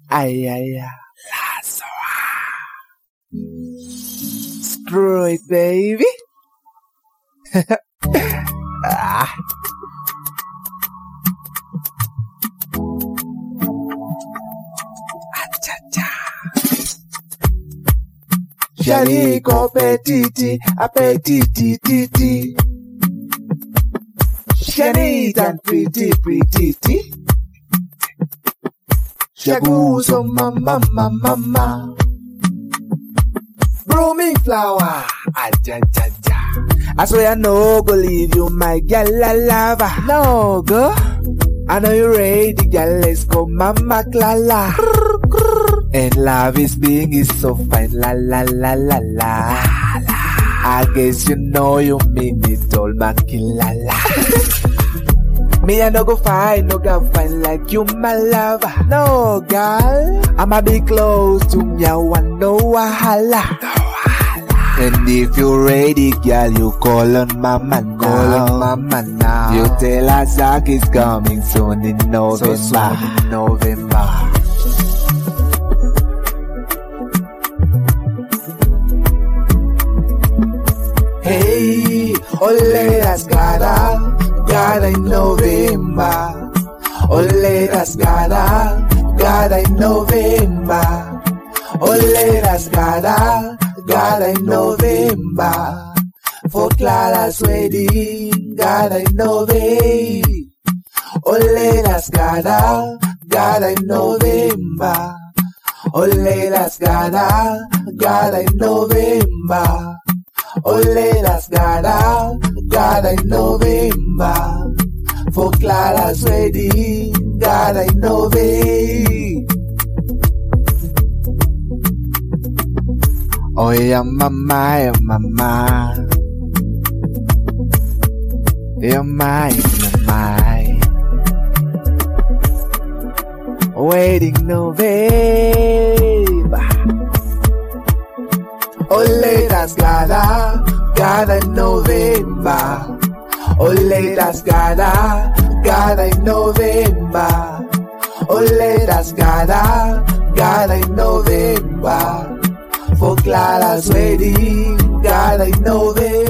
Ay, ay, ay. Screw it, baby. Ah. Shalico petiti, appetiti, titi. Shanita pretty, pretty. Shaguso, mama, mama, mama. Blooming flower, aja. I swear I no go leave you, my gal la lava. No go. I know you're ready, gal. Let's go, mama klala. And love is being is so fine, la la la la la. I guess you know you mean it all, makilala. Me I no go find, no go find like you, my lover. No, girl, I'ma be close to me, I want no wahala. And if you're ready, girl, you call on mama now. Call on mama now. You tell her Zach is coming soon in November. So soon in November. Hey, ole las gada in November. Ole las gada in November. Ole las gada in November. For Clara's wedding, gada in November. Ole las gada in November. Ole las gada in November. Ole las gada in November. For Clara's wedding, gada in November. Oh yeah, mama, yeah, mama. Yeah, my. Wedding November. Ole las gada in November. Ole las gada in November. Ole las gada in November. For Clara's wedding, gada in November.